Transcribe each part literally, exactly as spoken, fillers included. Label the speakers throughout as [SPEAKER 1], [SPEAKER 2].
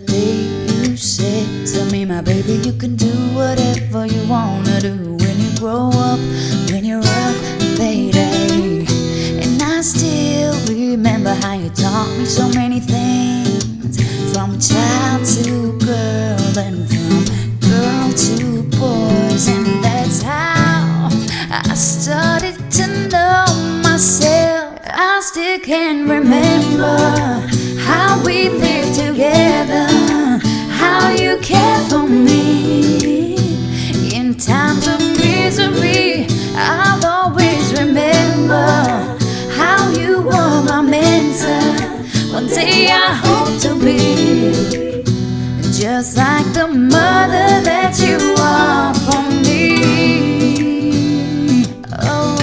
[SPEAKER 1] day you said to me, my baby, you can do whatever you wanna do when you grow up, when you're up, lady. And I still remember how you taught me so many things, from child to girl and from girl to boys. And that's how I started to know myself. I still can remember how we lived together, how you cared for me in times of misery. I'll always remember how you were my mentor. One day I hope to be just like the mother that you are for me. Oh,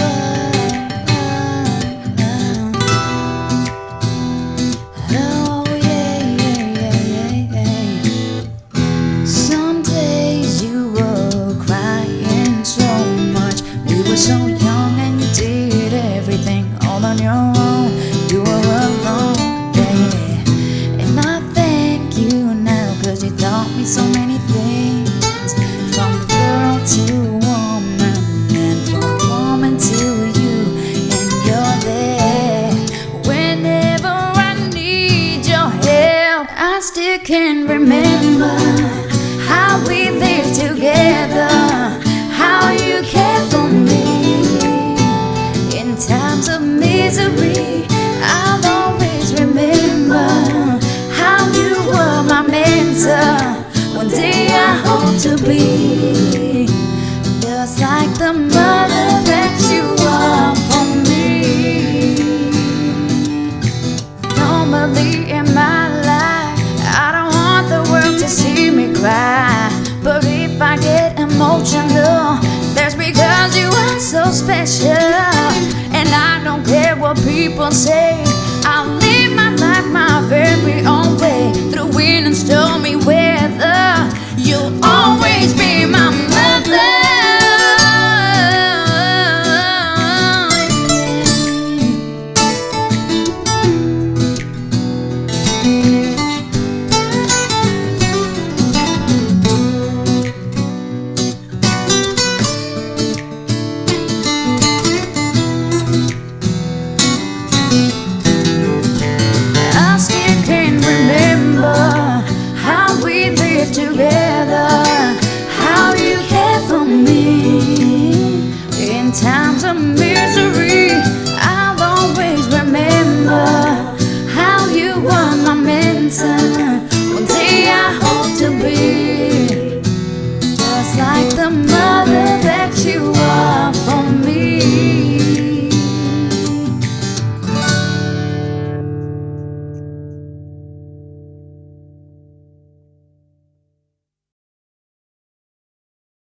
[SPEAKER 1] so young and you did everything all on your own. You were alone, yeah. And I thank you now, cause you taught me so many things, from girl to woman and from woman to you. And you're there whenever I need your help. I still can remember how we lived together, how you cared for me in times of misery. I'll always remember how you were my mentor. One day I hope to be just like the mother that you are for me. Normally in my life, I don't want the world to see me cry, but if I get emotional, that's because you are so special. And I don't care what people say,